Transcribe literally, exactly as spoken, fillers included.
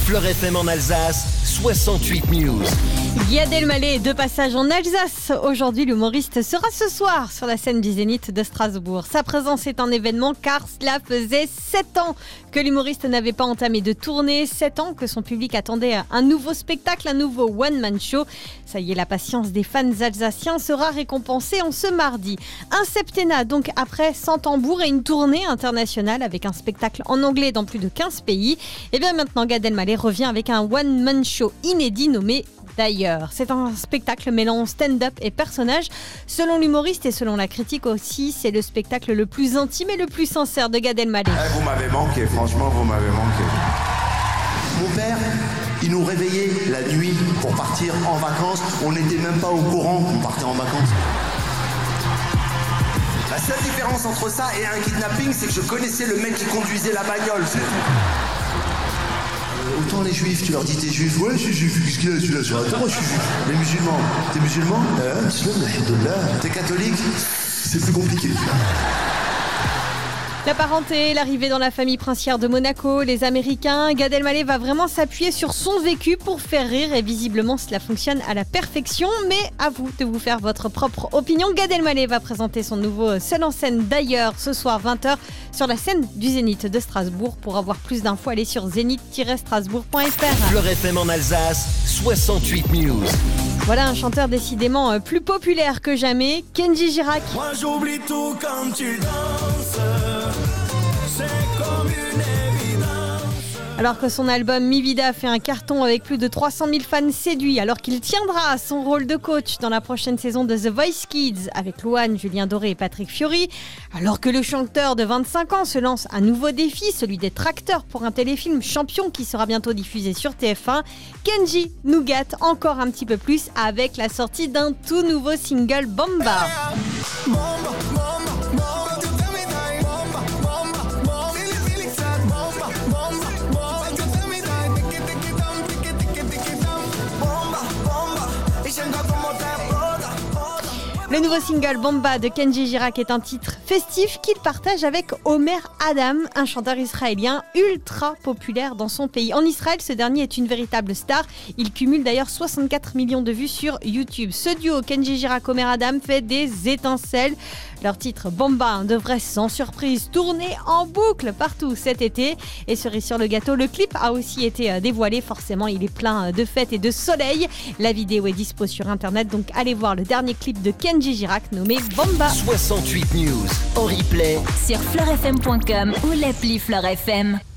Fleur F M en Alsace, soixante-huit News. Gad Elmaleh est de passage en Alsace. Aujourd'hui, l'humoriste sera ce soir sur la scène du Zénith de Strasbourg. Sa présence est un événement car cela faisait sept ans que l'humoriste n'avait pas entamé de tournée. sept ans que son public attendait un nouveau spectacle, un nouveau one-man show. Ça y est, la patience des fans alsaciens sera récompensée en ce mardi. Un septennat donc après cent tambours et une tournée internationale avec un spectacle en anglais dans plus de quinze pays. Et bien maintenant, Gad Elmaleh revient avec un one-man show inédit nommé D'ailleurs, c'est un spectacle mêlant stand-up et personnages. Selon l'humoriste et selon la critique aussi, c'est le spectacle le plus intime et le plus sincère de Gad Elmaleh. Eh, vous m'avez manqué, franchement, vous m'avez manqué. Mon père, il nous réveillait la nuit pour partir en vacances. On n'était même pas au courant qu'on partait en vacances. La seule différence entre ça et un kidnapping, c'est que je connaissais le mec qui conduisait la bagnole, c'est tout. Autant les juifs, tu leur dis t'es juif, ouais je suis juif, qu'est-ce qu'il y a celui-là sur la table, moi je suis juif. Les musulmans, t'es musulman, euh, t'es catholique, c'est plus compliqué. La parenté, l'arrivée dans la famille princière de Monaco, les Américains, Gad Elmaleh va vraiment s'appuyer sur son vécu pour faire rire et visiblement cela fonctionne à la perfection. Mais à vous de vous faire votre propre opinion. Gad Elmaleh va présenter son nouveau seul en scène D'ailleurs ce soir vingt heures sur la scène du Zénith de Strasbourg. Pour avoir plus d'infos, allez sur zénith tiret strasbourg point f r. Fleur F M en Alsace, soixante-huit News. Voilà un chanteur décidément plus populaire que jamais, Kenji Girac. Moi j'oublie tout quand tu danses, c'est comme une évidence. Alors que son album Mi Vida fait un carton avec plus de trois cent mille fans séduits, alors qu'il tiendra son rôle de coach dans la prochaine saison de The Voice Kids avec Louane, Julien Doré et Patrick Fiori, alors que le chanteur de vingt-cinq ans se lance un nouveau défi, celui d'être acteur pour un téléfilm Champion qui sera bientôt diffusé sur T F un, Kenji nous gâte encore un petit peu plus avec la sortie d'un tout nouveau single Bomba. Le nouveau single Bomba de Kenji Girac est un titre festif qu'il partage avec Omer Adam, un chanteur israélien ultra populaire dans son pays. En Israël, ce dernier est une véritable star. Il cumule d'ailleurs soixante-quatre millions de vues sur YouTube. Ce duo Kenji Girac-Omer Adam fait des étincelles. Leur titre Bomba devrait sans surprise tourner en boucle partout cet été. Et cerise sur le gâteau, le clip a aussi été dévoilé. Forcément, il est plein de fêtes et de soleil. La vidéo est dispo sur internet, donc allez voir le dernier clip de Kenji Girac nommé Bomba. soixante-huit News en replay sur fleur f m point com ou l'appli Fleur F M.